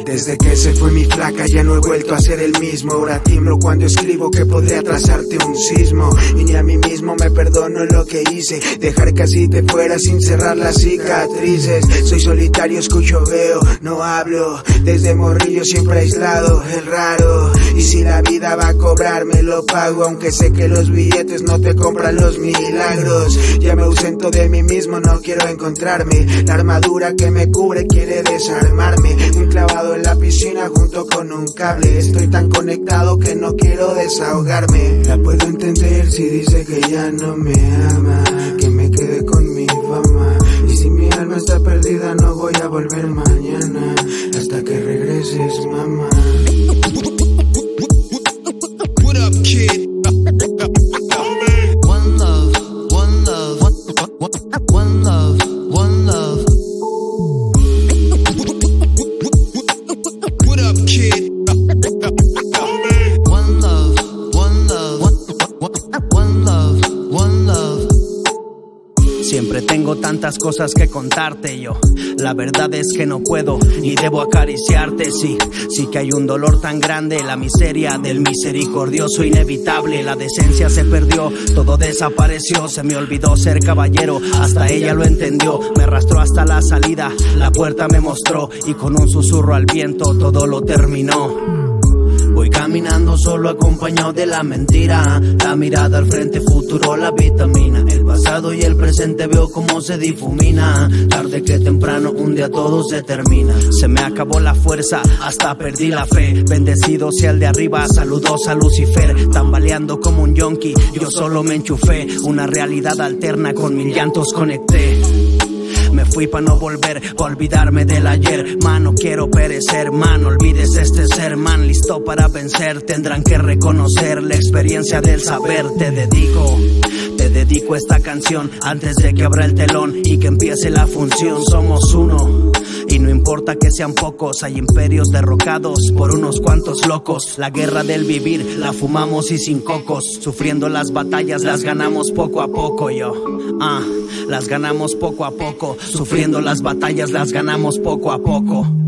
Desde que se fue mi flaca ya no he vuelto a ser el mismo. Ahora tiemblo cuando escribo que podría atrasarte un sismo. Y ni a mí mismo me perdono lo que hice, dejar que así te fuera sin cerrar las cicatrices. Soy solitario, escucho, veo, no hablo. Desde morrillo siempre aislado, es raro. Y si la vida va a cobrar me lo pago, aunque sé que los billetes no te compran los milagros. Ya me ausento de mí mismo, no quiero encontrarme. La armadura que me cubre quiere desarmarme. Un clavado en la piscina junto con un cable. Estoy tan conectado que no quiero desahogarme. La puedo entender si dice que ya no me ama, que me quede con mi fama. Y si mi alma está perdida no voy a volver mañana, hasta que regreses, mamá. What up, kid? One love, one love, one love, one love. What up, kid? One love, one love, one love, one love. Siempre tengo tantas cosas que contarte yo. La verdad es que no puedo ni debo acariciarte. Sí que hay un dolor tan grande, la miseria del misericordioso inevitable. La decencia se perdió, todo desapareció. Se me olvidó ser caballero, hasta ella lo entendió. Me arrastró hasta la salida, la puerta me mostró, y con un susurro al viento todo lo terminó. Voy caminando solo acompañado de la mentira, la mirada al frente, futuro, la vitamina. El pasado y el presente veo cómo se difumina. Tarde que temprano un día todo se termina. Se me acabó la fuerza, hasta perdí la fe. Bendecido sea el de arriba, saludos a Lucifer. Tambaleando como un yonki, yo solo me enchufé. Una realidad alterna, con mil llantos conecté. Me fui pa' no volver, pa' olvidarme del ayer. Mano, quiero perecer, man, olvides este ser, man. Listo para vencer, tendrán que reconocer la experiencia del saber. Te dedico esta canción antes de que abra el telón y que empiece la función. Somos uno, y no importa que sean pocos. Hay imperios derrocados por unos cuantos locos. La guerra del vivir la fumamos y sin cocos. Sufriendo las batallas las ganamos poco a poco, las ganamos poco a poco. Sufriendo las batallas las ganamos poco a poco.